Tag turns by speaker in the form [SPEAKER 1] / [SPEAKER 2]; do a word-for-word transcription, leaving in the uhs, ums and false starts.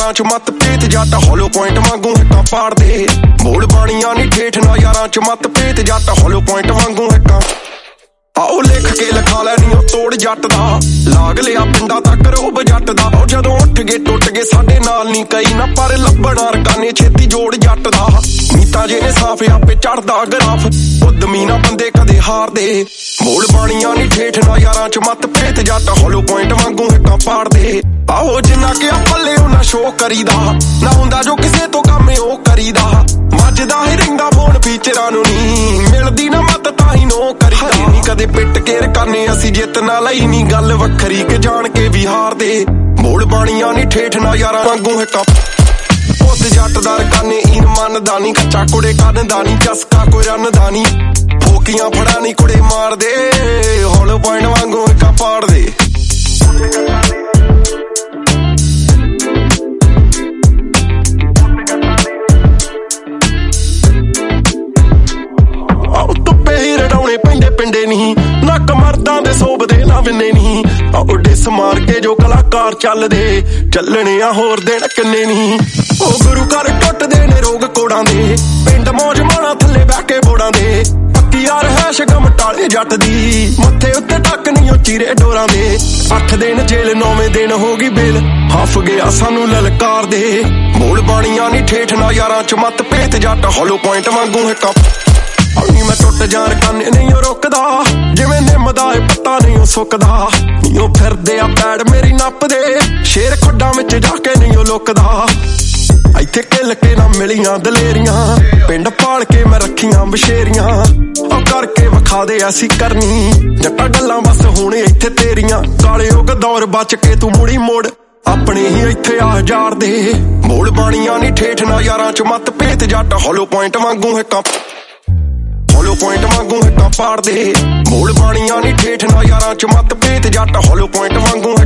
[SPEAKER 1] यारां च मत पेत जट हॉलो पॉइंट वांगू हिक्कां पाड़दे बोल बाणियां नी ठेठ ना यारां च मत पेत जट हॉलो पॉइंट वांगू हिक्कां आओ लिख के लिखा लैनी तोड़ जट दा लाग लिया पिंडा तक रोब जट दा ओ जदों उठ गए टुट गए साडे नाल नी कई ना पर लभण अरकाने छेती जोड़ जट दा नीता जे ने साफ आपे चढ़दा ग्राफ उद्दमी ना बंदे कदे हार दे बोल बाणियां नी ठेठ ना यारां च मत पेत जट हॉलो पॉइंट वांगू हिक्कां पाड़दे आओ जिन्ना के पल्ले उन्ना शो करीदा ना हुंदा जो किसे तो काम ओ करीदा मजदा ही रिंगा फोन फीचरां नूं नी मिलदी ना मत ताही नो करीदा नी कदे पिट के रकाने असी जित ना लई नी गल वखरी के जान के भी हार दे बोल बाणियां नी ठेठ ना यारां वांगू हिक्कां उस जट दा रकाने इन मनदा नी कच्चा कुड़े कनदा नी चसका कोई रनदा नी फोकियां फड़ा नी कुड़े मार दे हॉलो पॉइंट वांगू हिक्कां पाड़ दे पिंडे नहीं नक मर्दां दे सोबदे ना विन्ने नहीं आओ डिस मार के जो कलाकार चल दे चलने आ होर दिन किन्ने नहीं ओ गुरु घर टुट दे ने रोग कोड़ां दे पिंड मौज माणा थल्ले बैठ के बोड़ां दे पक्की यार है शगम टाले जट दी मत्थे उत्ते टक नहीं ओ चीरे डोरां दे अठ दिन जेल नौवें दिन हो गई बेल हफ गया सानू ललकार दे बोल बाणियां नी ठेठ ना यारां च मत पेत जट हॉलो पॉइंट वांगू हिक्कां नी मैं टुट जान काने नहीं रोकदा जिवें निम्मदा ए पत्ता नहीं सुकदा नी फिरदे आ पैड़ मेरी नप दे शेर खुड्डां विच जाके नहीं लुकदा इत्थे किल के ना मिलियां दलेरियां पिंड पाल के मैं रखियां बशेरियां ओ करके विखा दे ऐसी करनी जट्टा गल्लां बस हुण इत्थे तेरियां काले युग दौर बच के तू मुड़ी मोड़ अपने ही इत्थे आ जार दे बोल बाणियां नी ठेठ ना यारां च मत पेत जट हॉलो पॉइंट वांगू हिक्कां हॉलो पॉइंट वांगू हिक्कां पाड़ दे बोल बाणियां नी ठेठ ना यारां च मत पेत जट हॉलो पॉइंट वांगू